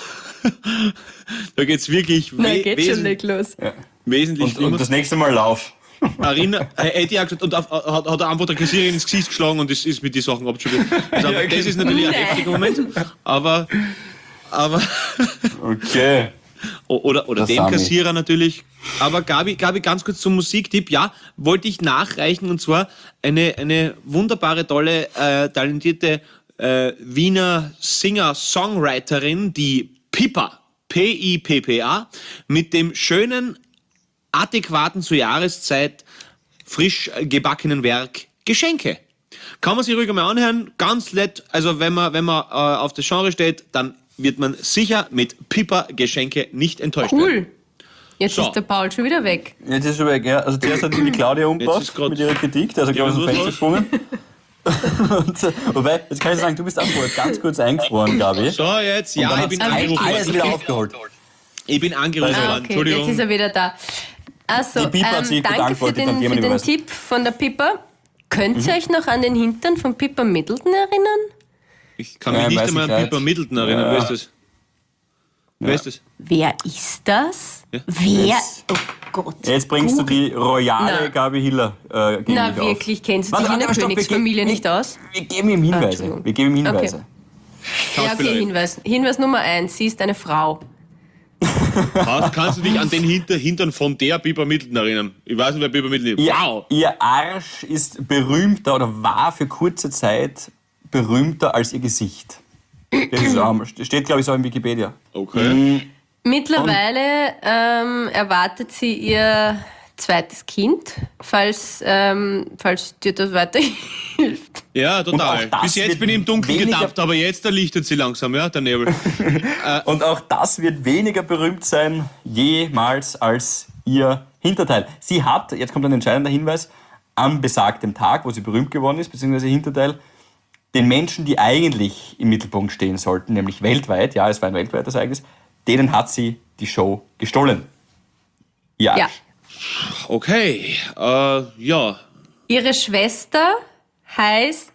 Da geht's wirklich los. wesentlich schlimmer. Und das nächste Mal lauf. Arina, hätte ich auch gesagt, und hat er einfach der Kassiererin ins Gesicht geschlagen und ist mit den Sachen abgeschüttet. Also, das ist natürlich ein heftiger Moment, aber Okay. oder Das dem Sami. Kassierer natürlich. Aber Gabi, ganz kurz zum Musiktipp. Ja, wollte ich nachreichen, und zwar eine wunderbare, tolle, talentierte Wiener Singer-Songwriterin, die Pippa, P-I-P-P-A, mit dem schönen, adäquaten zur Jahreszeit frisch gebackenen Werk Geschenke. Kann man sich ruhig mal anhören, ganz nett. Also wenn man auf das Genre steht, dann wird man sicher mit Pippa Geschenke nicht enttäuscht werden. Cool. Jetzt So. ist der Paul schon wieder weg. Jetzt ist schon weg, ja. Also zuerst hat die Claudia Jetzt umgebracht ist grad- mit ihrer Kritik, also glaube ich aus dem Fenster gesprungen. Wobei, jetzt kann ich sagen, du bist auch vorher ganz kurz eingefroren, Gabi. So, jetzt, Und ja, dann ich hat's bin angerufen alles worden. wieder aufgeholt. Ich bin angerufen worden, Okay, jetzt Entschuldigung. ist er wieder da. Also, Die Pippa hat sich danke bedankt, für wollte ich dann den, jemand für den überweisen. Tipp von der Pippa. Könnt ihr euch noch an den Hintern von Pippa Middleton erinnern? Ich kann mich Ja, nicht weiß einmal ich an nicht. Pippa Middleton erinnern. Ja. Wer ist das? Wer ist das? Wer ist das? Ja. Wer? Yes. Oh Gott. Jetzt bringst du die royale Na. Gabi Hiller gegen Na, mich auf. wirklich, kennst du Warte, dich in der warte, stopp, Königsfamilie wir geben- nicht aus? Wir geben ihm Hinweise. Entschuldigung. Wir geben ihm Hinweise. Okay. Ja, okay, Schauspielerin. Hinweis. Hinweis Nummer 1, sie ist eine Frau. Kannst du dich an den Hintern von der Pippa Middleton erinnern? Ich weiß nicht, wer Pippa Middleton ist. Ihr, Wow! ihr Arsch ist berühmter oder war für kurze Zeit berühmter als ihr Gesicht. Das ist auch, steht, glaube ich, so in Wikipedia. Okay. Mittlerweile erwartet sie ihr zweites Kind, falls dir das weiterhilft. Ja, Und total. auch das Bis jetzt wird bin ich im Dunkeln weniger- getappt, aber jetzt erlichtet sie langsam, ja, der Nebel. Und auch das wird weniger berühmt sein, jemals als ihr Hinterteil. Sie hat, jetzt kommt ein entscheidender Hinweis, am besagten Tag, wo sie berühmt geworden ist, beziehungsweise ihr Hinterteil, den Menschen, die eigentlich im Mittelpunkt stehen sollten, nämlich weltweit, ja, es war ein weltweites Ereignis, denen hat sie die Show gestohlen. Ja. Ja. Okay, ja. Ihre Schwester heißt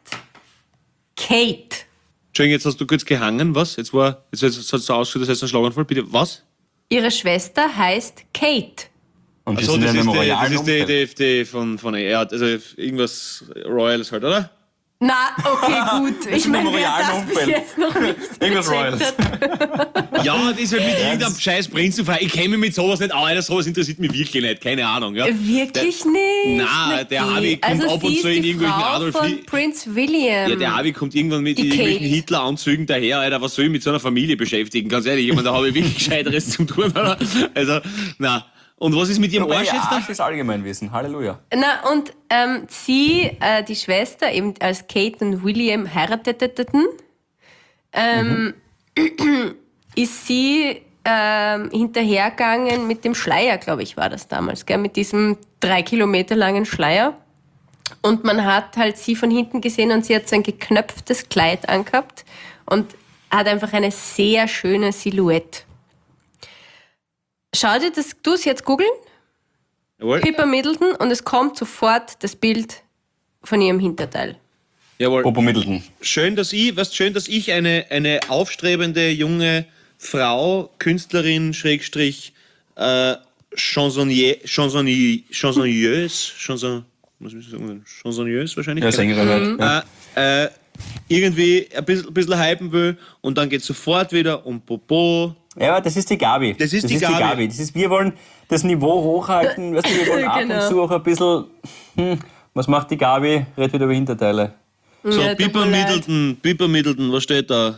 Kate. Entschuldigung, jetzt hast du kurz gehangen, was? Jetzt hat es so ausgeschaut, das heißt ein Schlaganfall. Bitte, was? Ihre Schwester heißt Kate. Und wir Achso, sind in das einem ist royalen die Umfeld. von ja, also irgendwas Royales halt, oder? Na, okay, gut. Ich in meine, einem wer royalen das bis Umfeld. jetzt noch nicht Irgendwas gecheckt Royales. hat. Ja, das ist halt mit irgendeinem scheiß Prinz zu feiern. Ich kenne mich mit sowas nicht aus, sowas interessiert mich wirklich nicht, keine Ahnung. Ja. Wirklich nicht? Na, der Okay. Harvey kommt also ab und sie zu ist in die irgendwelchen Frau Adolf von Hitler- Prinz William. Ja, der Harvey kommt irgendwann mit Die irgendwelchen Kate. Hitler-Anzügen daher, Alter, was soll ich mit so einer Familie beschäftigen? Ganz ehrlich, ich meine, da habe ich wirklich Gescheiteres zu tun, oder? Also, na. Und was ist mit ihrem Wobei Arsch ihr jetzt da? Arsch ist Allgemeinwissen. Halleluja. Na, und sie, die Schwester, eben als Kate und William heirateten, ist sie hinterhergegangen mit dem Schleier, glaube ich, war das damals, gell? Mit diesem 3 Kilometer langen Schleier. Und man hat halt sie von hinten gesehen und sie hat so ein geknöpftes Kleid angehabt und hat einfach eine sehr schöne Silhouette. Schau dir das, du es jetzt googeln, Jawohl. Pippa Middleton, und es kommt sofort das Bild von ihrem Hinterteil. Jawohl. Popo Middleton. Schön, dass ich eine aufstrebende junge Frau, Künstlerin, Schrägstrich, Chansonnieuse wahrscheinlich. Ja, Sängerin halt. Ja. Irgendwie ein bisschen hypen will und dann geht sofort wieder um Popo. Ja, aber das ist die Gabi. Das ist die Gabi. Das ist, wir wollen das Niveau hochhalten. Weißt du, wir wollen ab Genau. und zu auch ein bisschen. Was macht die Gabi? Red wieder über Hinterteile. So, Ja, tut Pippa mir leid. Middleton, was steht da?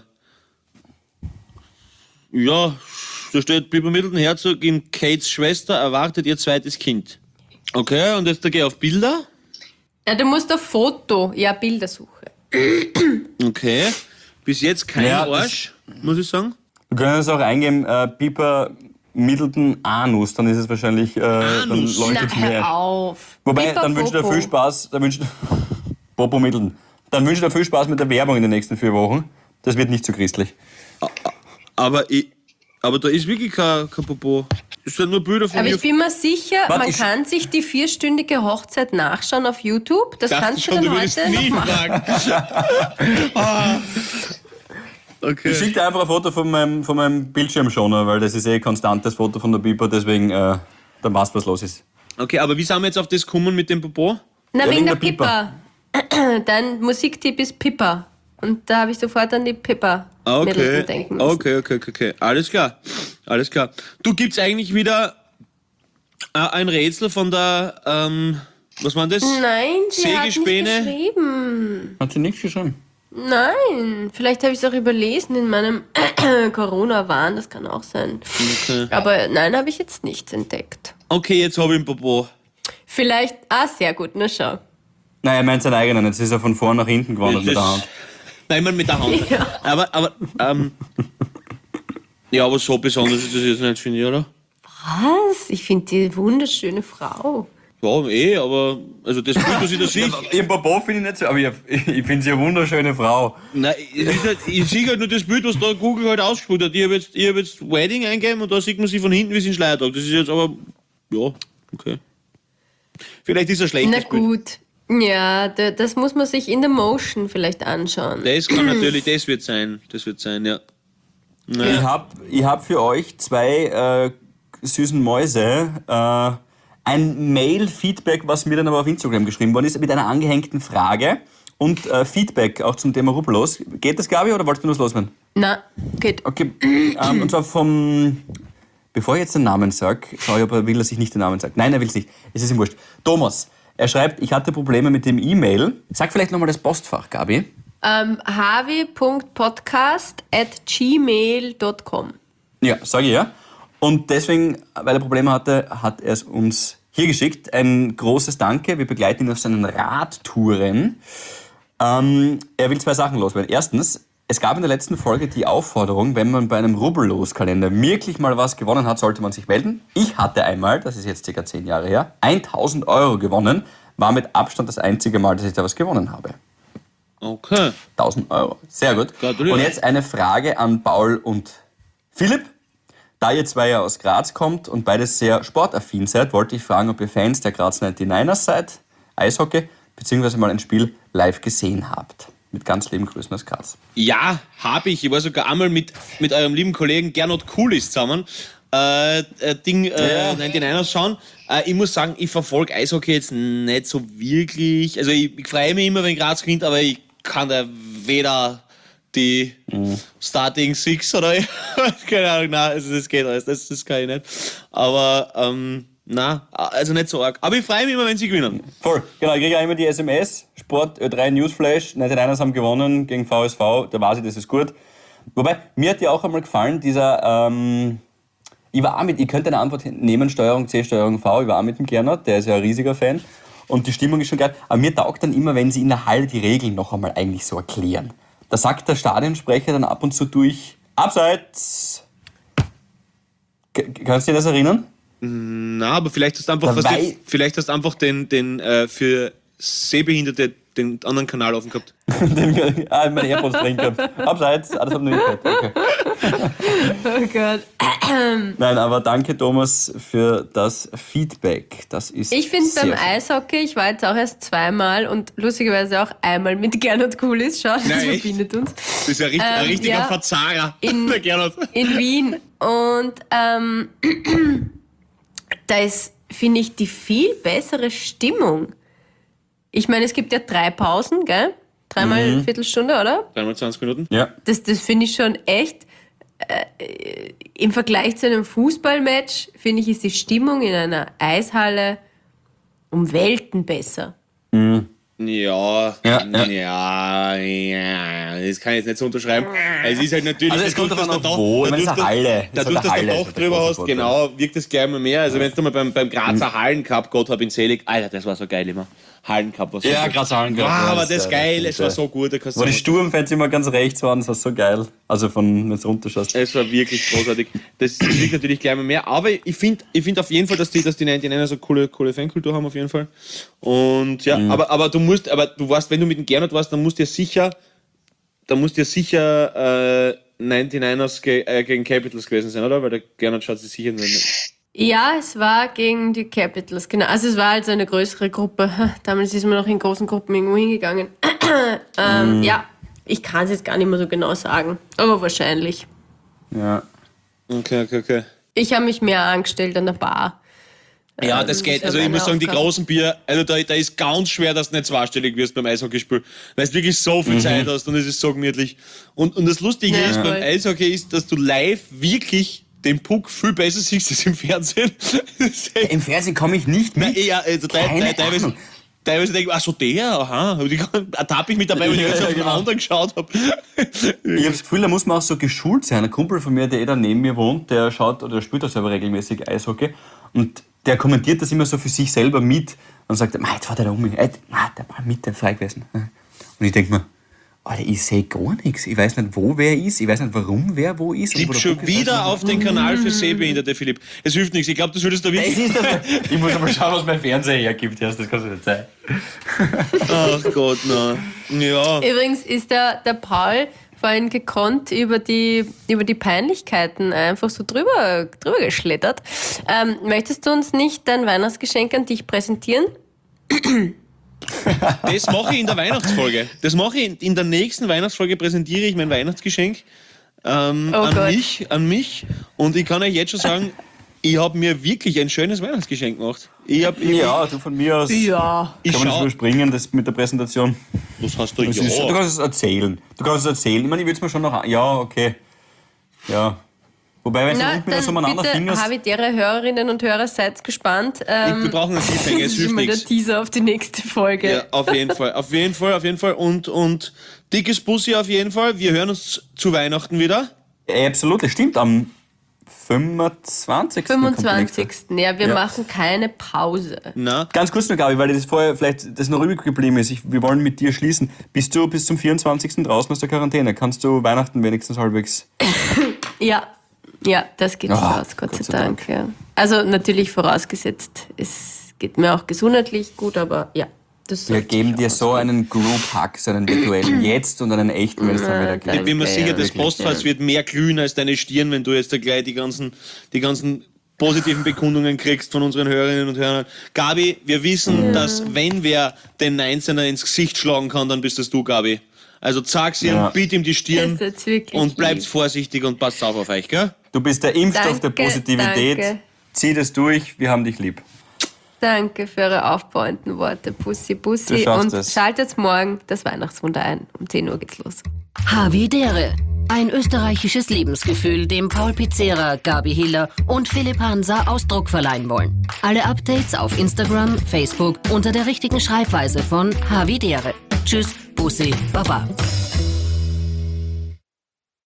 Ja, da steht Pippa Middleton, Herzogin Kates Schwester, erwartet ihr zweites Kind. Okay, und jetzt da gehe ich auf Bilder. Ja, du musst ein Foto, Bildersuche. Okay. Bis jetzt kein Ja, Arsch, muss ich sagen. Wir können es auch eingeben, Piper Middleton Anus, dann ist es wahrscheinlich, dann Anus. leuchtet es Na, mehr. hör auf. Wobei, Pipa dann wünsche ich dir Popo. viel Spaß, Popo Middleton. Dann wünsche ich dir viel Spaß mit der Werbung in den nächsten 4 Wochen. Das wird nicht so christlich. Aber da ist wirklich kein Popo. Es sind nur Bilder von Aber mir. ich bin mir sicher, Warte, man ich- kann sich die 4-stündige Hochzeit nachschauen auf YouTube. Das dachte kannst du schon, dann du würdest heute nie noch machen. fragen. Ah. Okay. Ich schicke dir einfach ein Foto von meinem Bildschirmschoner, weil das ist konstant, das Foto von der Piper, deswegen dann weißt du, was los ist. Okay, aber wie sind wir jetzt auf das gekommen mit dem Popo? Na, Ja, wegen wegen der der Pippa. Pippa. Dein Musiktipp ist Pippa. Und da habe ich sofort an die Pippa Okay. denken müssen. Okay. Alles klar. Du, gibt's eigentlich wieder ein Rätsel von der, was war das? Nein, sie hat nicht Sägespäne? geschrieben. Hat sie nicht geschrieben? Nein, vielleicht habe ich es auch überlesen in meinem Corona-Wahn, das kann auch sein. Okay. Aber nein, habe ich jetzt nichts entdeckt. Okay, jetzt habe ich ein Popo. Vielleicht, sehr gut, na schau. Nein, er meint seinen eigenen, jetzt ist er von vorn nach hinten gewandert mit der Hand. Nein, ich meine mit der Hand. Aber ja, aber so besonders ist das jetzt nicht, finde ich, oder? Was? Ich finde die wunderschöne Frau. Ja, aber also das Bild, was ich da sehe, Im Popo finde ich nicht so, aber ich finde sie eine wunderschöne Frau. nein, es ist halt, ich sehe halt nur das Bild, was da Google halt ausgespielt hat. Ich habe jetzt Wedding eingegeben und da sieht man sie von hinten, wie sie in Schleier tragt. Das ist jetzt aber, ja, okay. Vielleicht ist er schlecht. Na gut. Ja, das muss man sich in der Motion vielleicht anschauen. Das kann natürlich, das wird sein, ja. Ich hab für euch 2 süßen Mäuse ein Mail-Feedback, was mir dann aber auf Instagram geschrieben worden ist, mit einer angehängten Frage und Feedback auch zum Thema Rubbellos. Geht das, Gabi, oder wolltest du nur loswerden? Na, geht. Okay, und zwar bevor ich jetzt den Namen sage, schaue ich, ob er will, dass ich nicht den Namen sage. Nein, er will es nicht. Es ist ihm wurscht. Thomas, er schreibt, ich hatte Probleme mit dem E-Mail. Sag vielleicht nochmal das Postfach, Gabi. havi.podcast@gmail.com. Ja, sage ich ja. Und deswegen, weil er Probleme hatte, hat er es uns hier geschickt. Ein großes Danke. Wir begleiten ihn auf seinen Radtouren. Er will 2 Sachen loswerden. Erstens, es gab in der letzten Folge die Aufforderung, wenn man bei einem Rubbellos-Kalender wirklich mal was gewonnen hat, sollte man sich melden. Ich hatte einmal, das ist jetzt ca. 10 Jahre her, 1.000 € gewonnen. War mit Abstand das einzige Mal, dass ich da was gewonnen habe. Okay. 1.000 €. Sehr gut. Gratuliere. Und jetzt eine Frage an Paul und Philipp. Da ihr 2 ja aus Graz kommt und beides sehr sportaffin seid, wollte ich fragen, ob ihr Fans der Graz 99ers seid, Eishockey, beziehungsweise mal ein Spiel live gesehen habt. Mit ganz lieben Grüßen aus Graz. Ja, habe ich. Ich war sogar einmal mit eurem lieben Kollegen Gernot Kulis zusammen 99ers schauen. Ich muss sagen, ich verfolge Eishockey jetzt nicht so wirklich. Also ich freue mich immer, wenn Graz gewinnt, aber ich kann da weder die Starting Six oder keine Ahnung, nein, also das geht alles, das kann ich nicht. Aber nein, also nicht so arg. Aber ich freue mich immer, wenn sie gewinnen. Voll. Genau, ich kriege ja immer die SMS, Sport Ö3 Newsflash, 99ers haben gewonnen gegen VSV, da weiß ich, das ist gut. Wobei, mir hat ja auch einmal gefallen, dieser, ihr könnt eine Antwort nehmen, Steuerung C, Steuerung V, ich war auch mit dem Gernot, der ist ja ein riesiger Fan und die Stimmung ist schon geil. Aber mir taugt dann immer, wenn sie in der Halle die Regeln noch einmal eigentlich so erklären. Da sagt der Stadionsprecher dann ab und zu durch, Abseits. Kannst du dir das erinnern? Na, aber vielleicht hast du einfach, Dabei- vielleicht hast du einfach den für Sehbehinderte den anderen Kanal offen gehabt. Meine AirPods drin gehabt. Abseits, das haben wir nicht gehört. Okay. Oh Gott. Nein, aber danke Thomas für das Feedback. Das ist Ich finde sehr beim schön. Eishockey, ich war jetzt auch erst 2-mal und lustigerweise auch einmal mit Gernot Kulis. Schau, das Nein, echt? verbindet uns. Das ist ja ein richtiger ja. Verzahrer. In- Der Gernot. In Wien. Und da ist, finde ich, die viel bessere Stimmung. Ich meine, es gibt ja 3 Pausen, gell? 3-mal Viertelstunde, oder? 20 Minuten. Ja. Das finde ich schon echt. Im Vergleich zu einem Fußballmatch, finde ich, ist die Stimmung in einer Eishalle um Welten besser. Ja, Ja. das kann ich jetzt nicht so unterschreiben. Es ist halt natürlich, Also es kommt dadurch, davon dass ab, wo. Ich meine, es ist eine Halle. dadurch, dass du Halle, ein ist Dach der drüber große hast, Vorteil. genau, wirkt es gleich mal mehr. Also wenn du mal beim Grazer Hallencup, Gott hab ihn selig, Alter, das war so geil immer. Hallencup war so Ja, gut. Grazer Hallencup, Wow, ja, aber das das ist geil, ja, es war so gut. Da kannst du Wo die sagen, Sturmfans immer ganz rechts waren, das war so geil. Also wenn du runterschaust. es war wirklich großartig. Das wirkt natürlich gleich mal mehr. Aber ich finde auf jeden Fall, dass die 99er so coole Fankultur haben auf jeden Fall. Und ja, aber du weißt, wenn du mit dem Gernot warst, dann musst du ja sicher 99ers gegen Capitals gewesen sein, oder? Weil der Gernot schaut sich sicher nicht. Ja, es war gegen die Capitals, genau. Also es war also eine größere Gruppe. Damals ist man noch in großen Gruppen irgendwo hingegangen. Ja, ich kann es jetzt gar nicht mehr so genau sagen, aber wahrscheinlich. Ja. Okay. Ich habe mich mehr angestellt an der Bar. Ja, das geht. das Also war ich muss meine sagen, die Aufgabe. großen Bier, also da ist ganz schwer, dass du nicht zweistellig wirst beim Eishockeyspiel. Weil du wirklich so viel Zeit hast und es ist so gemütlich. Und das Lustige Ja, ist beim voll. Eishockey ist, dass du live wirklich den Puck viel besser siehst als im Fernsehen. Das ist echt- Im Fernsehen komme ich nicht Nein, mit. ja, also Keine teilweise denke ich, ach so der, aha. Aber die ertappe ich mich dabei, weil ich jetzt auf den anderen geschaut habe. Ich habe das Gefühl, da muss man auch so geschult sein. Ein Kumpel von mir, der da neben mir wohnt, der schaut oder spielt auch selber regelmäßig Eishockey. Und der kommentiert das immer so für sich selber mit und sagt, jetzt war der da um mich. Der war mit, der frei gewesen. Und ich denke mir, Alter, ich sehe gar nichts. Ich weiß nicht, wo wer ist. Ich weiß nicht, warum wer wo ist. und wo Gib der schon Puck ist. wieder auf den Kanal für Sehbehinderte, Philipp. Es hilft nichts. Ich glaube, du solltest da Das wirklich... ist das. Ich muss mal schauen, was mein Fernseher hergibt. Das kannst du nicht sein. Ach Gott, nein. Ja. Übrigens ist der Paul vorhin gekonnt über die Peinlichkeiten einfach so drüber geschlittert. Möchtest du uns nicht dein Weihnachtsgeschenk an dich präsentieren? Das mache ich in der Weihnachtsfolge. Das mache ich in der nächsten Weihnachtsfolge, präsentiere ich mein Weihnachtsgeschenk an Gott. mich. Und ich kann euch jetzt schon sagen, ich habe mir wirklich ein schönes Weihnachtsgeschenk gemacht. Ja, du von mir aus. Ja. Ich Kann man das schau, überspringen, das mit der Präsentation? was hast du? Du kannst es erzählen. Ich meine, ich würde es mir schon noch... Ja, okay. Ja. Wobei, wenn du Na, unten wieder so dann umeinander bitte, fingerst... habitäre Hörerinnen und Hörer, seid gespannt. Wir brauchen einen Cliffhanger, es Das ist hilft schon mal der nichts. Teaser auf die nächste Folge. Ja, auf jeden Fall. Und dickes Bussi auf jeden Fall. Wir hören uns zu Weihnachten wieder. Absolut, das stimmt. Am 25. kommt der nächste. 25. Ja, wir machen keine Pause. Na, Ganz kurz noch, Gabi, weil das vorher vielleicht das noch übrig geblieben ist. Wir wollen mit dir schließen. Bist du bis zum 24. draußen aus der Quarantäne? Kannst du Weihnachten wenigstens halbwegs... Ja, das geht sich Ah, aus, Gott sei Dank. Ja. Also natürlich vorausgesetzt, es geht mir auch gesundheitlich gut, aber ja. Das Wir sollte geben sich dir aus. so einen Group-Hack, so einen virtuellen jetzt und einen echten, wenn es dann wieder danke. geht. ich bin mir Ja, sicher, ja, das wirklich, Postfach wird mehr glühen als deine Stirn, wenn du jetzt da gleich die ganzen positiven Bekundungen kriegst von unseren Hörerinnen und Hörern. Gabi, wir wissen, dass wenn wer den 19er ins Gesicht schlagen kann, dann bist das du, Gabi. Also zeig's ihm, Ja. biet ihm die Das Stirn ist jetzt wirklich und bleibt lieb. vorsichtig und passt auf euch, gell? Du bist der Impfstoff der Danke, Positivität. danke. Zieh das durch, wir haben dich lieb. Danke für eure aufbauenden Worte. Bussi, Du Bussi. schaffst Und es. schaltet morgen das Weihnachtswunder ein. Um 10 Uhr geht's los. Havidere. Ein österreichisches Lebensgefühl, dem Paul Pizzera, Gabi Hiller und Philipp Hansa Ausdruck verleihen wollen. Alle Updates auf Instagram, Facebook unter der richtigen Schreibweise von Havidere. Tschüss, Bussi, Baba.